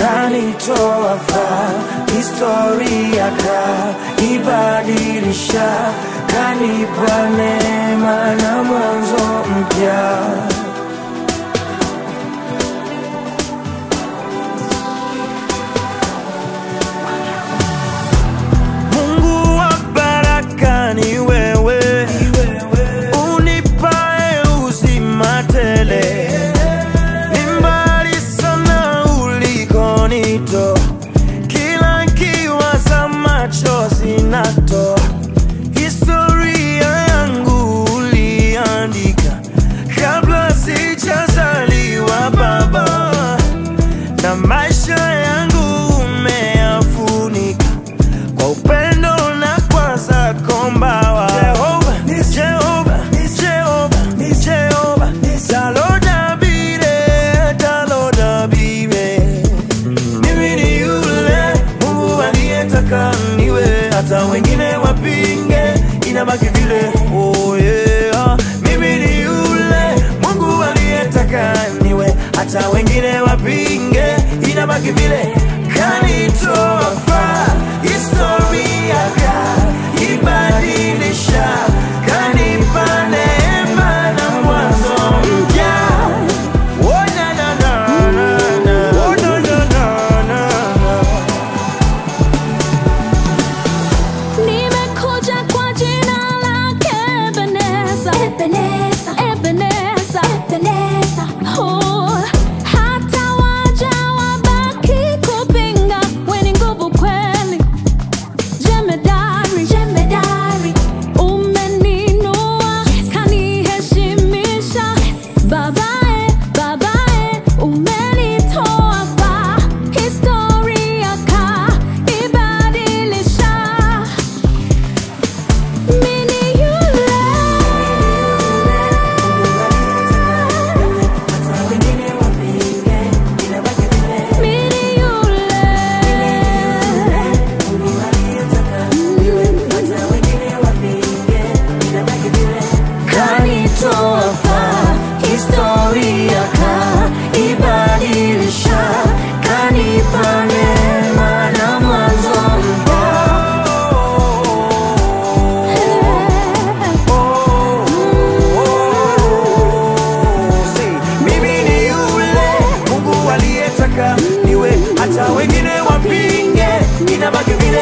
kanitoa far, historia kaibadilisha, kanipa neema na mwanzo mpya. Mungu wa baraka ni wewe, unipae uzima tele. Ni mbali sana ulikonitoa, kila nikiwaza machozi natoa. Historia yangu uliandika kabla sijazaliwa Baba, na maisha yangu umeyafunika kwa upendo na kwa zako mbawa. Jehova, Jehova, Jehova, Jehova, talodabire. Mimi ni yule Mungu aliyetaka niwe, hata wengine wapinge, inabaki vile. Oh yeah. Mimi ni yule Mungu aliyetaka niwe, hata wengine wapinge, inabaki vile. Kanitoa far, historia kaibadilisha, kanipa neema na mwanzo mpya. Oh na na na na na, oh na na na na. Nimekuja kwa jina lake Ebeneza, Ebeneza, Ebeneza, Ebeneza. Oh, hata waja wabaki kupinga, wewe ni nguvu kweli. Jemedari, jemedari, umeninua, kaniheshimisha. Babae, babae, umenitoa far, historia kaibadilisha. Mimi yule, mimi yule, Kanitoa far, historia kaibadilisha, kanipa neema na mwanzo mpya. Mimi ni yule Mungu aliyetaka niwe, hata wengine wapinge, inabaki vile.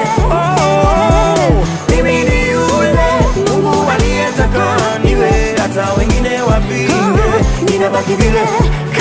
Mimi ni yule Mungu aliyetaka niwe, hata wengine wapinge, inabaki vile.